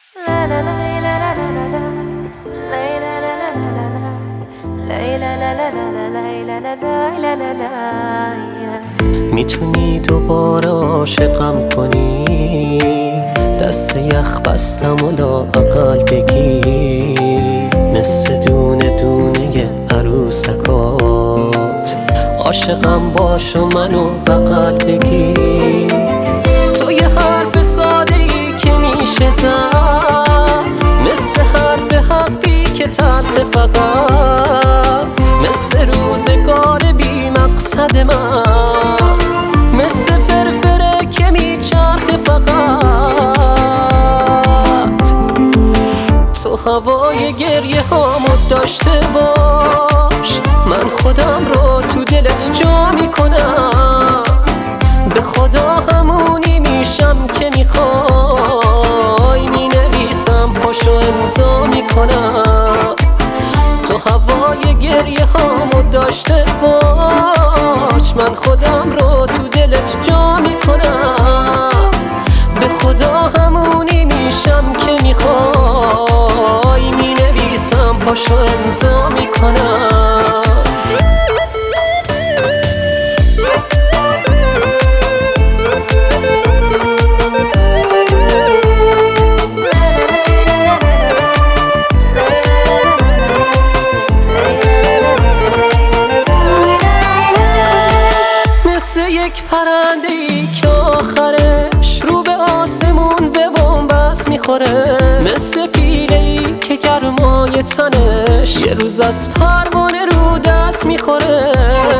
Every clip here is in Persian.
میتونی دوباره عاشقم کنی، دست یخ بستم و لااقل بگی مثل دونه دونه عروسکات عاشقم باش و منو بغل بگی. تو یه حرف ساده ای که میشه زد، مثل حرف حقی که تلخ فقط، مثل روزگار بی مقصد من، مثل فرفره که میچرخه فقط. تو هوای گریه هامو داشته باش، من خودم رو تو دلت جا میکنم، به خدا همونی میشم که میخوای، مینویسم پاشو امضا میکنم. تو هوای گریه هامو داشته باش، من خودم رو تو دلت جا میکنم، به خدا همونی میشم که میخوای، مینویسم پاشو امضا میکنم. یک پرنده ای که آخرش رو به آسمون به بنبست میخوره، مثل پیله ای که گرمای تنش یه روز از پروانه رو دست میخوره.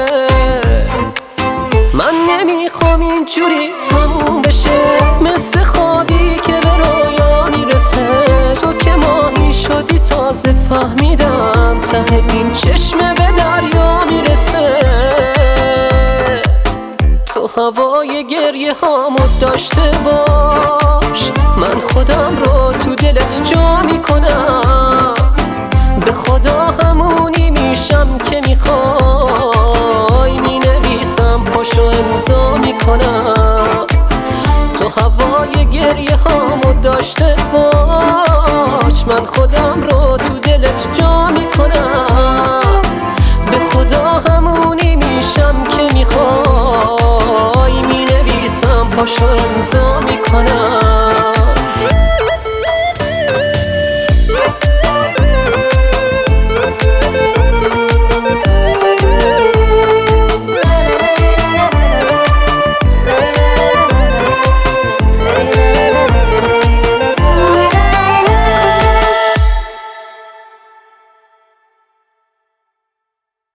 من نمیخوام اینجوری تموم بشه، مثل خوابی که به رویا میرسه. تو که ماهی شدی تازه فهمیدم، ته این چشمه به دریا میرسه. تو هوای گریه هامو داشته باش، من خودم رو تو دلت جا میکنم، به خدا همونی میشم که میخوای، مینویسم پاشو امضا میکنم. تو هوای گریه هامو داشته باش، من خودم رو تو دلت جا میکنم، به خدا همونی میشم که میخوای، مینویسم پاشو امضا میکنم.